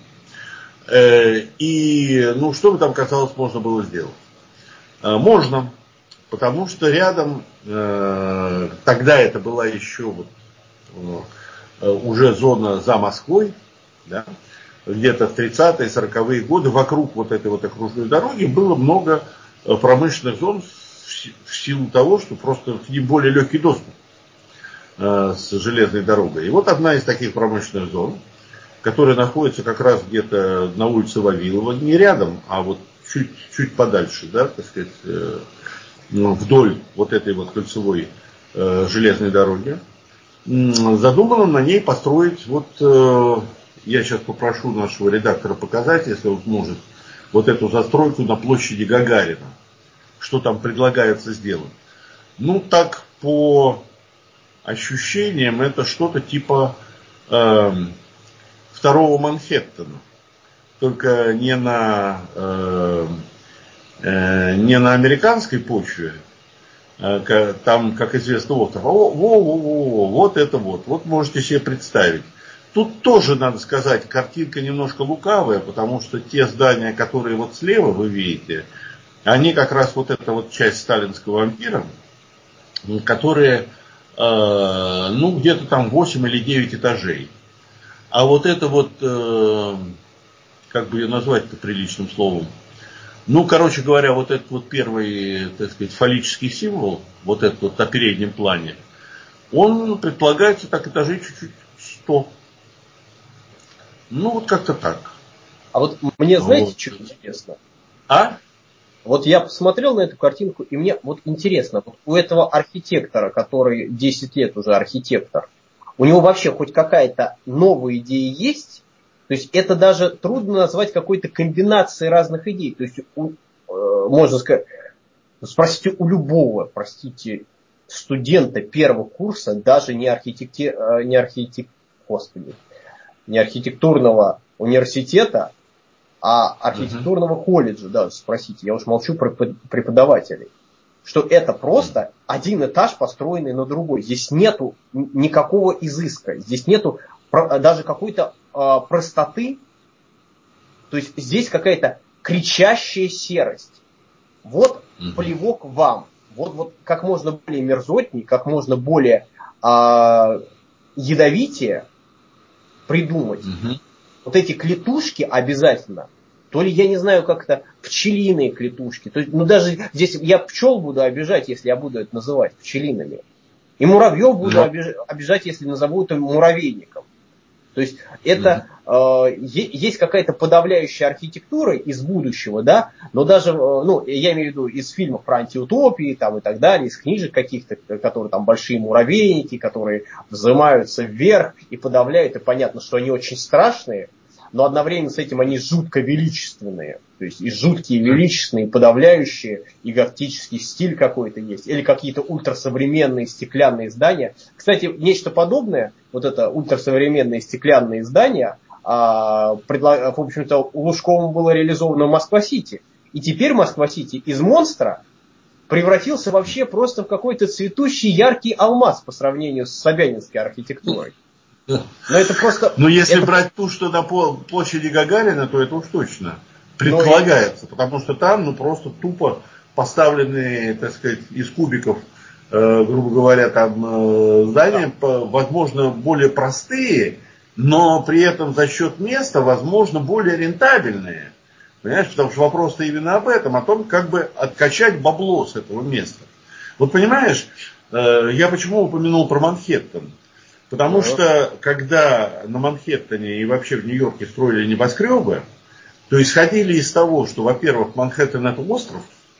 И, ну, что бы там, казалось, можно было сделать? Можно, потому что рядом, тогда это была еще вот, уже зона за Москвой, да, где-то в 30-е, 40-е годы, вокруг вот этой вот окружной дороги было много промышленных зон в силу того, что просто к ним более легкий доступ с железной дорогой. И вот одна из таких промышленных зон, которая находится как раз где-то на улице Вавилова, не рядом, а вот чуть подальше, да, так сказать, вдоль вот этой вот кольцевой железной дороги, задумано на ней построить, вот я сейчас попрошу нашего редактора показать, если он сможет, вот эту застройку на площади Гагарина. Что там предлагается сделать? Ну, так по ощущениям, это что-то типа второго Манхэттена. Только не на американской почве, там, как известно, остров, вот это вот можете себе представить. Тут тоже, надо сказать, картинка немножко лукавая, потому что те здания, которые вот слева вы видите, они как раз вот эта вот часть сталинского ампира, которые, ну, где-то там 8 или 9 этажей. А вот это вот, как бы ее назвать-то приличным словом, ну, короче говоря, вот этот вот первый, так сказать, фаллический символ, вот этот вот на переднем плане, он предполагается так этажей чуть-чуть 100. Ну, вот как-то так. А вот мне, знаете, что интересно? А? Вот я посмотрел на эту картинку, и мне вот интересно, вот у этого архитектора, который 10 лет уже архитектор, у него вообще хоть какая-то новая идея есть? То есть это даже трудно назвать какой-то комбинацией разных идей. То есть можно сказать, спросите у любого, простите, студента первого курса, даже не архитектурного университета, а архитектурного колледжа, да, спросите, я уж молчу про преподавателей, что это просто один этаж, построенный на другой. Здесь нету никакого изыска, здесь нету даже какой-то простоты, то есть здесь какая-то кричащая серость. Вот плевок вам, вот как можно более мерзотней, как можно более ядовитее придумать. Вот эти клетушки обязательно, то ли я не знаю, как это, пчелиные клетушки. То есть, ну даже здесь я пчел буду обижать, если я буду это называть пчелиными. И муравьев буду обижать, если назову это муравейником. То есть это есть какая-то подавляющая архитектура из будущего, да, но даже, я имею в виду из фильмов про антиутопии там, и так далее, из книжек каких-то, которые там большие муравейники, которые взымаются вверх и подавляют, и понятно, что они очень страшные, но одновременно с этим они жутко величественные. То есть и жуткие, величественные, подавляющие, и готический стиль какой-то есть, или какие-то ультрасовременные стеклянные здания. Кстати, нечто подобное, вот это ультрасовременные стеклянные здания, в общем-то, у Лужкова было реализовано в Москва-Сити. И теперь Москва-Сити из монстра превратился вообще просто в какой-то цветущий яркий алмаз по сравнению с собянинской архитектурой. Но это просто... Но если брать ту, что на площади Гагарина, то это уж точно предполагается. Потому что там просто тупо поставленные, так сказать, из кубиков, грубо говоря, там здания, возможно, более простые, но при этом за счет места, возможно, более рентабельные. Понимаешь, потому что вопрос-то именно об этом, о том, как бы откачать бабло с этого места. Вот понимаешь, я почему упомянул про Манхэттен? Потому что, когда на Манхэттене и вообще в Нью-Йорке строили небоскребы, то исходили из того, что, во-первых, Манхэттен это остров,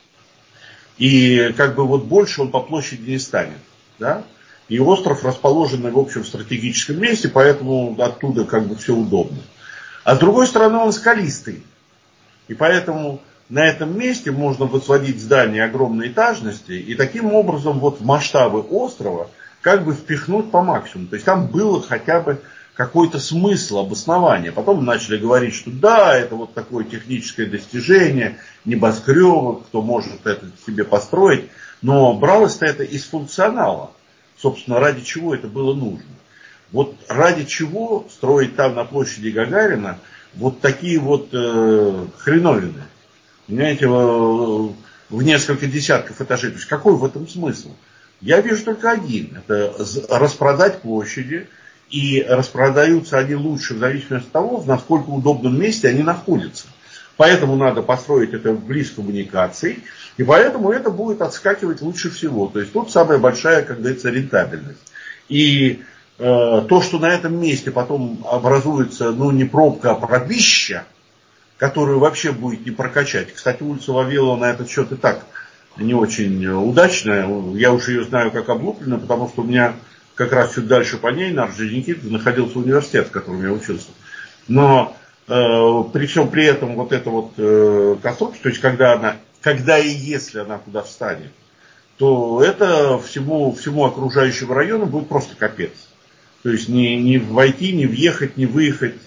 и как бы вот больше он по площади не станет. Да? И остров расположенный, в общем, в стратегическом месте, поэтому оттуда как бы все удобно. А с другой стороны, он скалистый. И поэтому на этом месте можно возводить здания огромной этажности, и таким образом вот в масштабы острова как бы впихнуть по максимуму. То есть там было хотя бы какой-то смысл, обоснование. Потом начали говорить, что да, это вот такое техническое достижение, небоскребы, кто может это себе построить. Но бралось-то это из функционала. Собственно, ради чего это было нужно. Вот ради чего строить там на площади Гагарина вот такие вот хреновины. Понимаете, в несколько десятков этажей. То есть какой в этом смысл? Я вижу только один. Это распродать площади. И распродаются они лучше в зависимости от того, в насколько удобном месте они находятся. Поэтому надо построить это вблизи коммуникаций. И поэтому это будет отскакивать лучше всего. То есть тут самая большая, как говорится, рентабельность. И то, что на этом месте потом образуется, не пробка, а пробища, которую вообще будет не прокачать. Кстати, улица Вавилова на этот счет и так не очень удачная. Я уже ее знаю как облупленную, потому что у меня как раз чуть дальше по ней, на Орджоникидзе, находился университет, в котором я учился. Но при всем при этом вот эта вот конструкция, то есть когда и если она туда встанет, то это всему окружающему району будет просто капец. То есть не войти, не въехать, не выехать.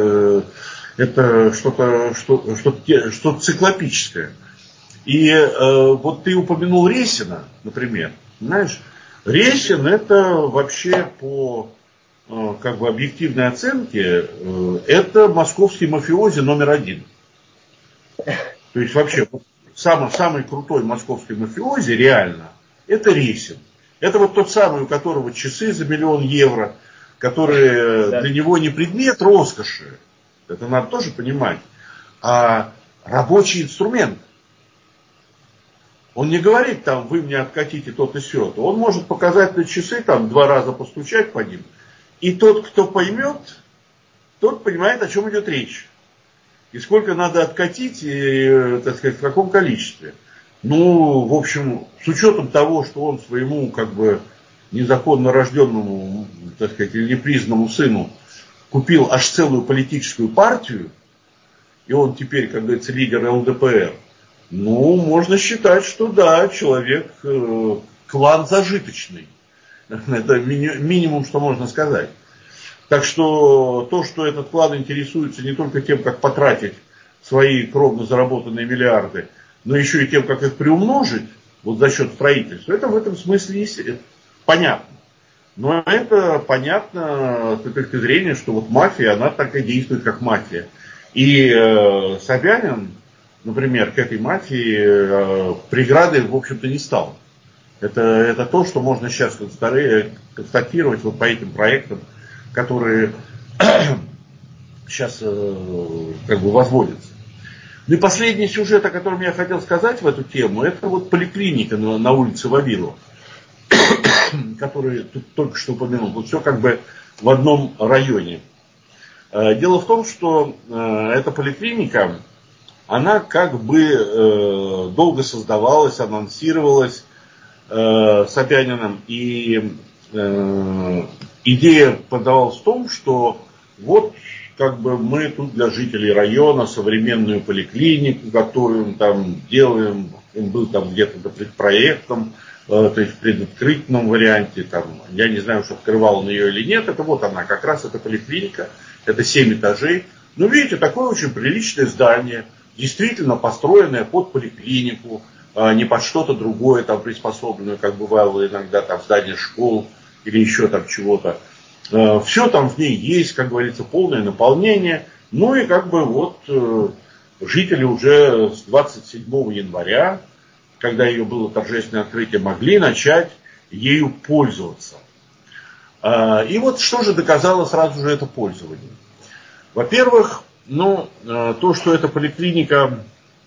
Это что-то циклопическое. И вот ты упомянул Ресина, например. Знаешь, Ресин это вообще по как бы объективной оценке, это московский мафиози номер один. То есть вообще самый крутой московский мафиози реально это Ресин. Это вот тот самый, у которого часы за 1 000 000 евро, которые для него не предмет роскоши, это надо тоже понимать, а рабочий инструмент. Он не говорит, там, вы мне откатите то-то и сё-то. Он может показать на часы, там, 2 раза постучать по ним. И тот, кто поймет, тот понимает, о чем идет речь. И сколько надо откатить, и, так сказать, в каком количестве. В общем, с учетом того, что он своему, как бы, незаконно рожденному, так сказать, или непризнанному сыну купил аж целую политическую партию, и он теперь, как говорится, лидер ЛДПР, можно считать, что да, человек, клан зажиточный. Это минимум, что можно сказать. Так что то, что этот клан интересуется не только тем, как потратить свои кровно заработанные миллиарды, но еще и тем, как их приумножить вот за счет строительства, это в этом смысле понятно. Но это понятно с точки зрения, что вот мафия, она так и действует, как мафия. И Собянин, например, к этой мафии преградой, в общем-то, не стал. Это то, что можно сейчас констатировать вот по этим проектам, которые сейчас как бы возводятся. И последний сюжет, о котором я хотел сказать в эту тему, это вот поликлиника на улице Вавилова, который тут только что упомянул. Вот все как бы в одном районе. Дело в том, что эта поликлиника, она как бы долго создавалась, анонсировалась Собяниным, и идея подавалась в том, что вот как бы мы тут для жителей района современную поликлинику готовим, там делаем, он был там где-то предпроектом, то есть в предоткрытном варианте, там, я не знаю, что открывал он ее или нет, это вот она, как раз эта поликлиника, это 7 этажей. Ну, видите, такое очень приличное здание, действительно построенное под поликлинику, не под что-то другое, там, приспособленное, как бывало иногда там в здании школ или еще там чего-то. Все там в ней есть, как говорится, полное наполнение. Ну и как бы вот жители уже с 27 января, когда ее было торжественное открытие, могли начать ею пользоваться. И вот что же доказало сразу же это пользование? Во-первых, то, что эта поликлиника,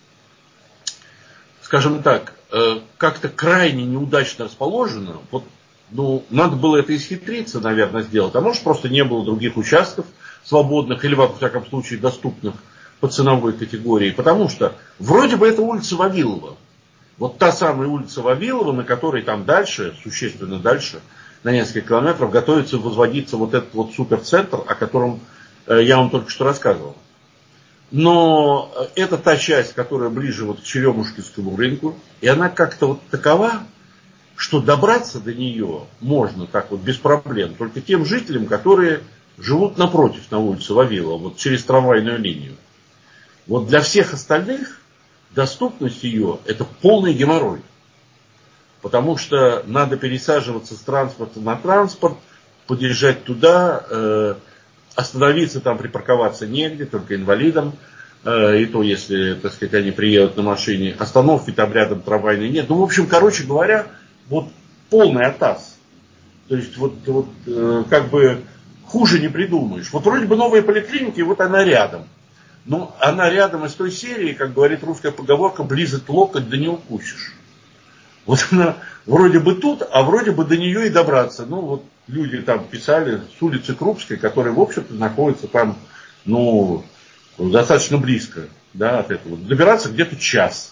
скажем так, как-то крайне неудачно расположена, вот, надо было это исхитриться, наверное, сделать, а может просто не было других участков свободных или, во всяком случае, доступных по ценовой категории, потому что вроде бы это улица Вавилова. Вот та самая улица Вавилова, на которой там дальше, существенно дальше, на несколько километров, готовится возводиться вот этот вот суперцентр, о котором я вам только что рассказывал. Но это та часть, которая ближе вот к Черемушкинскому рынку, и она как-то вот такова, что добраться до нее можно так вот без проблем только тем жителям, которые живут напротив, на улице Вавилова, вот через трамвайную линию. Вот для всех остальных доступность ее это полный геморрой. Потому что надо пересаживаться с транспорта на транспорт, подъезжать туда, остановиться там, припарковаться негде, только инвалидам. И то, если, так сказать, они приедут на машине. Остановки там рядом трамвайной нет. В общем, короче говоря, вот полный атас. То есть, как бы хуже не придумаешь. Вот вроде бы новая поликлиника, и вот она рядом. Но она рядом из той серии, как говорит русская поговорка, близок локоть, да не укусишь. Вот она вроде бы тут, а вроде бы до нее и добраться. Люди там писали с улицы Крупской, которая, в общем-то, находится там, достаточно близко, да, от этого. Добираться где-то час.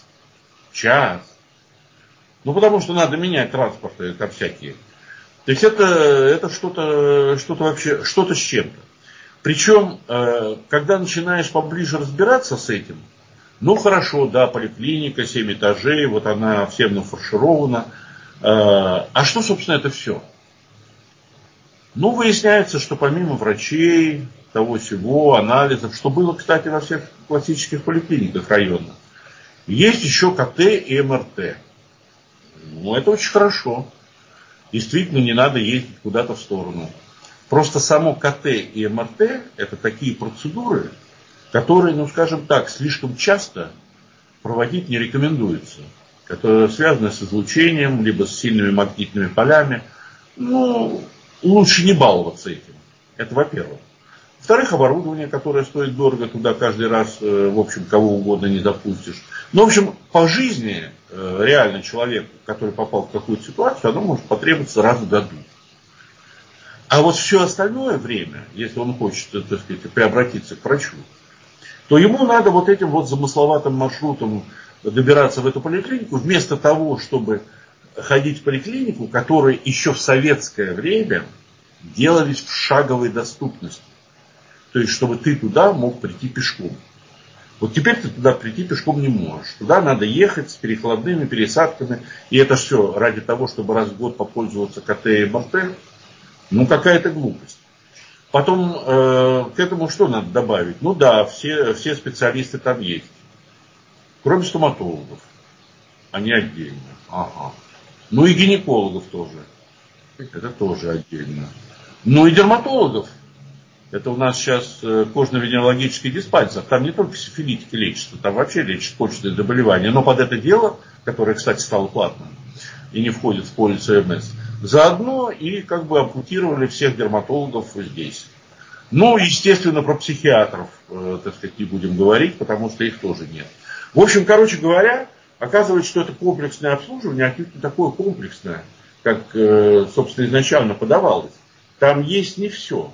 Потому что надо менять транспорты там всякие. То есть это что-то вообще, что-то с чем-то. Причем, когда начинаешь поближе разбираться с этим, хорошо, да, поликлиника, 7 этажей, вот она всем нафарширована. А что, собственно, это все? Выясняется, что помимо врачей, того-сего, анализов, что было, кстати, во всех классических поликлиниках районных, есть еще КТ и МРТ. Это очень хорошо. Действительно, не надо ездить куда-то в сторону. Просто само КТ и МРТ это такие процедуры, которые, скажем так, слишком часто проводить не рекомендуется. Которые связаны с излучением, либо с сильными магнитными полями. Лучше не баловаться этим. Это во-первых. Во-вторых, оборудование, которое стоит дорого, туда каждый раз, в общем, кого угодно не запустишь. В общем, по жизни реально человеку, который попал в какую-то ситуацию, оно может потребоваться раз в году. А вот все остальное время, если он хочет, так сказать, приобратиться к врачу, то ему надо вот этим вот замысловатым маршрутом добираться в эту поликлинику, вместо того, чтобы ходить в поликлинику, которые еще в советское время делались в шаговой доступности. То есть, чтобы ты туда мог прийти пешком. Вот теперь ты туда прийти пешком не можешь. Туда надо ехать с перекладными пересадками. И это все ради того, чтобы раз в год попользоваться КТ и МРТ. Какая-то глупость. Потом к этому что надо добавить? Все специалисты там есть. Кроме стоматологов. Они отдельно. Ага. И гинекологов тоже. Это тоже отдельно. И дерматологов. Это у нас сейчас кожно-венерологический диспансер. Там не только сифилитики лечатся, там вообще лечат почечные заболевания. Но под это дело, которое, кстати, стало платным и не входит в полис ОМС, заодно и как бы ампутировали всех дерматологов здесь. Естественно, про психиатров, так сказать, не будем говорить, потому что их тоже нет. В общем, короче говоря, оказывается, что это комплексное обслуживание, а не такое комплексное, как, собственно, изначально подавалось. Там есть не все.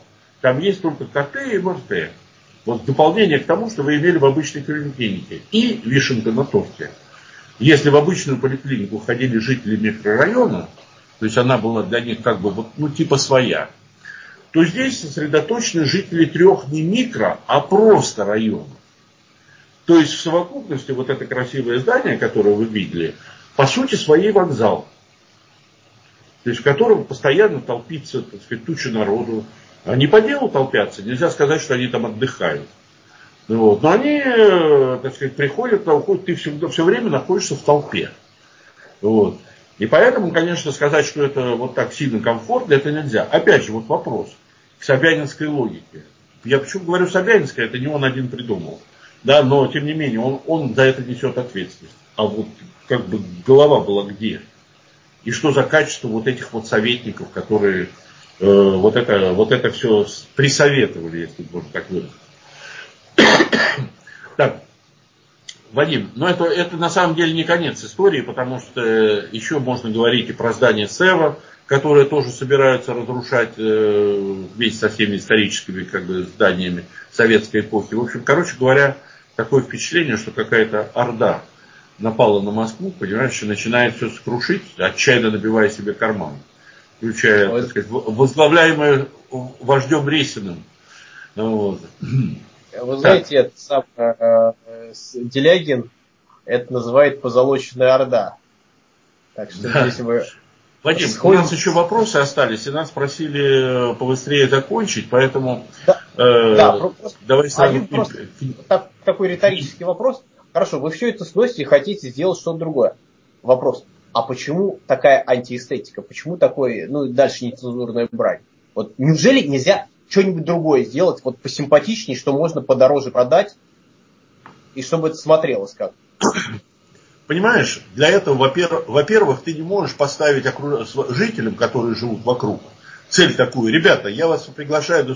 там есть только КТ и МРТ. Вот в дополнение к тому, что вы имели в обычной поликлинике. И вишенка на торте. Если в обычную поликлинику ходили жители микрорайона, то есть она была для них как бы вот, ну, типа своя, то здесь сосредоточены жители 3 не микро, а просто районов. То есть в совокупности вот это красивое здание, которое вы видели, по сути своей вокзал. То есть в котором постоянно толпится, так сказать, туча народу. Они по делу толпятся, нельзя сказать, что они там отдыхают. Вот. Но они, так сказать, приходят, уходят, ты все время находишься в толпе. Вот. И поэтому, конечно, сказать, что это вот так сильно комфортно, это нельзя. Опять же, вот вопрос к собянинской логике. Я почему говорю Собянинская, это не он один придумал. Да, но, тем не менее, он за это несет ответственность. А вот как бы голова была где? И что за качество вот этих вот советников, которые вот это все присоветовали, если можно так выразиться. Так, Вадим, но это на самом деле не конец истории, потому что еще можно говорить и про здание СЭВа, которое тоже собираются разрушать вместе со всеми историческими как бы, зданиями советской эпохи. В общем, короче говоря, такое впечатление, что какая-то орда напала на Москву, понимаешь, и начинает все скрушить, отчаянно набивая себе карман. Включая, так сказать, возглавляемое вождем Ресиным. Вот. Вы знаете, это сам Делягин это называет позолоченная орда. Так что да. здесь мы... Вадим, у нас еще вопросы остались, и нас просили побыстрее закончить, поэтому давай сразу... Такой риторический вопрос. Хорошо, вы все это сносите и хотите сделать что-то другое. Вопрос, а почему такая антиэстетика? Почему такой, ну, дальше нецензурная брань? Вот неужели нельзя что-нибудь другое сделать, вот посимпатичнее, что можно подороже продать, и чтобы это смотрелось как? Понимаешь, для этого, во-первых, ты не можешь поставить жителям, которые живут вокруг, цель такую: ребята, я вас приглашаю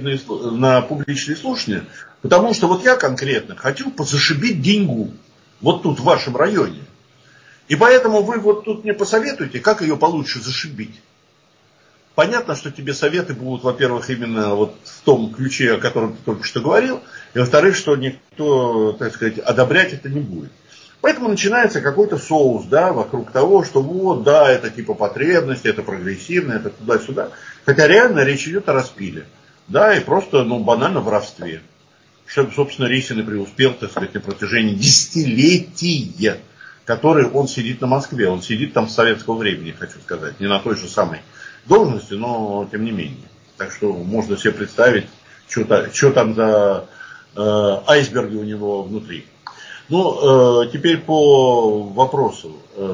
на публичные слушания, потому что вот я конкретно хочу позашибить деньгу вот тут, в вашем районе. И поэтому вы вот тут мне посоветуете, как ее получше зашибить. Понятно, что тебе советы будут, во-первых, именно вот в том ключе, о котором ты только что говорил, и во-вторых, что никто, так сказать, одобрять это не будет. Поэтому начинается какой-то соус, да, вокруг того, что вот, да, это типа потребности, это прогрессивно, это туда-сюда. Хотя реально речь идет о распиле. Да, и просто, ну, банально воровстве. Что, собственно, Ресин и преуспел, так сказать, на протяжении десятилетия, который он сидит на Москве. Он сидит там с советского времени, хочу сказать. Не на той же самой должности, но тем не менее. Так что можно себе представить, что там за айсберги у него внутри. Ну, теперь по вопросу.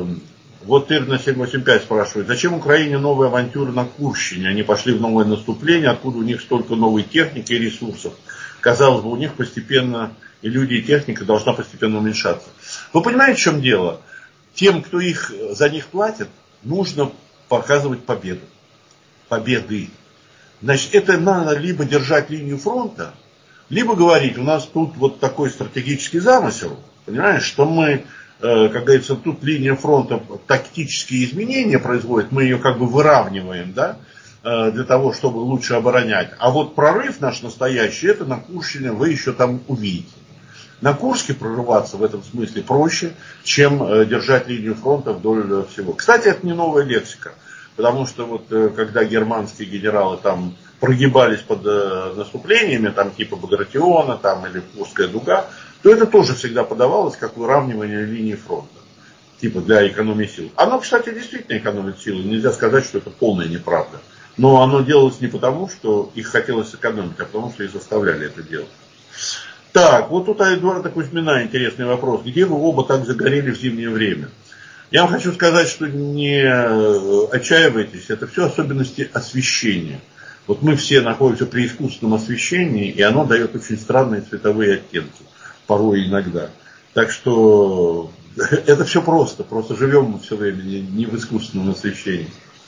Вот Ирна 785 спрашивает, зачем Украине новые авантюры на Курщине? Они пошли в новое наступление, откуда у них столько новой техники и ресурсов? Казалось бы, у них постепенно и люди, и техника должна постепенно уменьшаться. Вы понимаете, в чем дело? Тем, кто за них платит, нужно показывать победу. Победы. Значит, это надо либо держать линию фронта, либо говорить, у нас тут вот такой стратегический замысел, понимаешь, что мы, как говорится, тут линия фронта, тактические изменения производит, мы ее как бы выравниваем, да, для того, чтобы лучше оборонять. А вот прорыв наш настоящий, это на Курщине вы еще там увидите. На Курске прорываться в этом смысле проще, чем держать линию фронта вдоль всего. Кстати, это не новая лексика, потому что вот когда германские генералы там прогибались под наступлениями, там типа Багратиона там, или Курская дуга, то это тоже всегда подавалось как выравнивание линии фронта, типа для экономии сил. Оно, кстати, действительно экономит силы, нельзя сказать, что это полная неправда. Но оно делалось не потому, что их хотелось экономить, а потому, что их заставляли это делать. Так, вот тут у Эдуарда Кузьмина интересный вопрос. Где вы оба так загорели в зимнее время? Я вам хочу сказать, что не отчаивайтесь, это все особенности освещения. Вот мы все находимся при искусственном освещении, и оно дает очень странные цветовые оттенки, порой иногда. Так что это все просто живем мы все время не в искусственном освещении.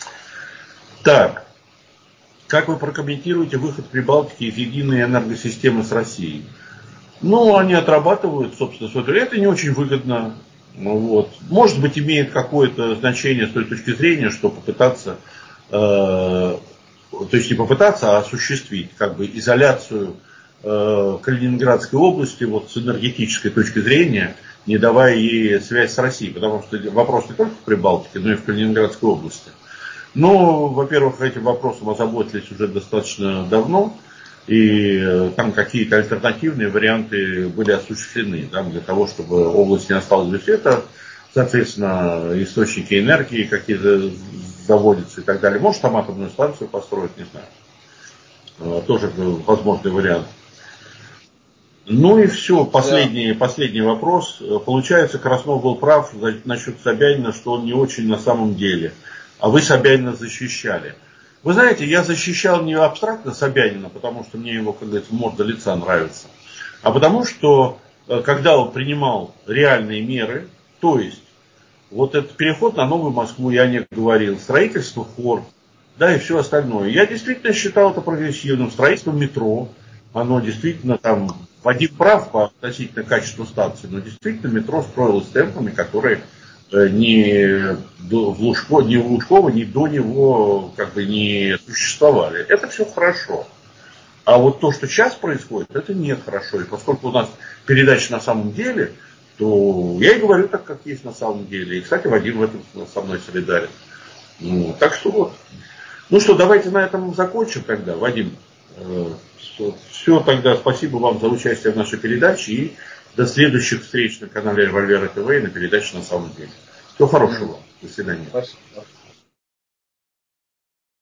Так, как вы прокомментируете выход Прибалтики из единой энергосистемы с Россией? Ну, они отрабатывают, собственно, это не очень выгодно. Вот. Может быть, имеет какое-то значение с той точки зрения, что попытаться то есть не попытаться, а осуществить как бы изоляцию Калининградской области вот с энергетической точки зрения, не давая ей связь с Россией, потому что вопрос не только в Прибалтике, но и в Калининградской области. Но, во-первых, этим вопросом озаботились уже достаточно давно, и там какие-то альтернативные варианты были осуществлены, да, для того, чтобы область не осталась без света, соответственно, источники энергии какие-то заводятся и так далее. Может, там атомную станцию построить, не знаю. Тоже возможный вариант. Ну и все, последний вопрос. Получается, Краснов был прав насчет Собянина, что он не очень на самом деле. А вы Собянина защищали. Вы знаете, я защищал не абстрактно Собянина, потому что мне его, как говорится, морда лица нравится, а потому что, когда он принимал реальные меры, то есть, вот этот переход на Новую Москву, я не говорил, строительство форт, да, и все остальное. Я действительно считал это прогрессивным. Строительство метро, оно действительно там, Вадим прав по относительно качеству станции, но действительно метро строилось темпами, которые ни в Лужково, ни до него как бы не существовали. Это все хорошо. А вот то, что сейчас происходит, это нет хорошо. И поскольку у нас передача на самом деле, то я и говорю так, как есть на самом деле. И, кстати, Вадим в этом со мной солидарен. Ну, так что вот. Ну что, давайте на этом закончим тогда, Вадим. Все, тогда спасибо вам за участие в нашей передаче и до следующих встреч на канале Револьвера ТВ и на передаче «На самом деле». Всего хорошего. До свидания. Спасибо.